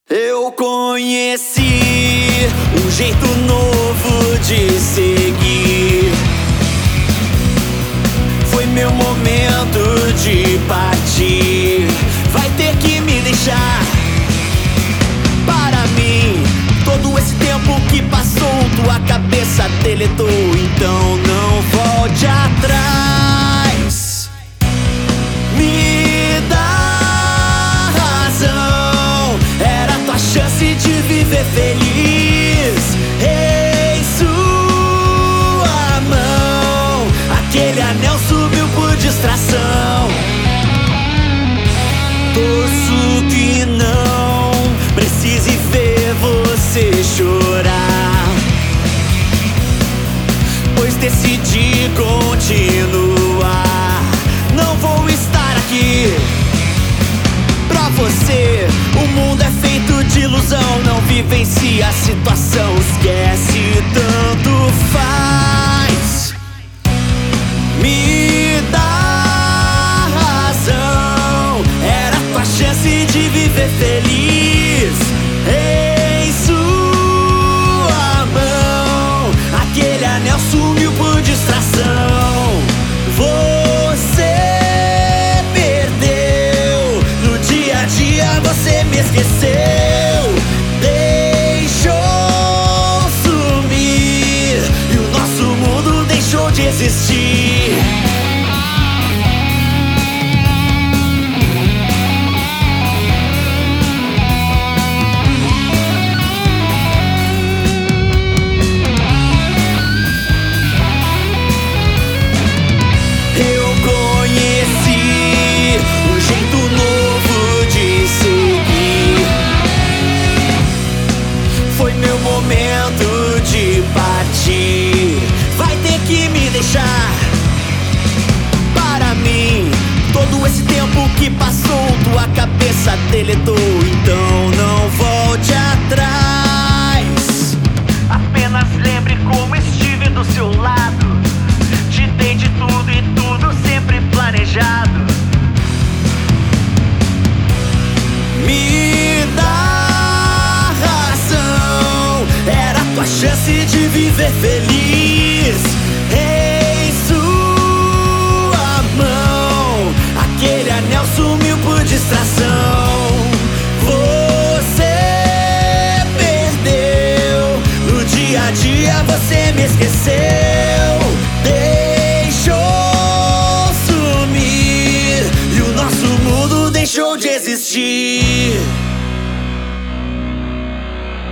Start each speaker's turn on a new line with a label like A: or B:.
A: Eu conheci um jeito novo de seguir. Foi meu momento de partir. Vai ter que me deixar. Para mim, todo esse tempo que passou, tua cabeça deletou. Então não volte atrás. Me dá razão. Era tua chance de viver feliz. Em sua mão, aquele anel sumiu por distração. Torço que não precise ver você chorar, pois decidi continuar. Não vou estar aqui pra você. O mundo é feito de ilusão. Não vivencia a situação. Esquece, tanto faz. Me dá razão. Era tua chance de viver feliz. Em sua mão, aquele anel sumiu por distração. Você perdeu. No dia a dia você me esqueceu. Deixou sumir e o nosso mundo deixou de existir. Foi meu momento de partir. Vai ter que me deixar. Para mim, todo esse tempo que passou, tua cabeça deletou. Então não volte atrás.
B: Apenas lembre como estive do seu lado. Te dei de tudo e tudo sempre planejado.
A: Me dá razão. Era tua chance de viver feliz. Em sua mão, aquele anel sumiu por distração. Você perdeu. No dia a dia você me esqueceu. Deixou sumir e o nosso mundo deixou de existir.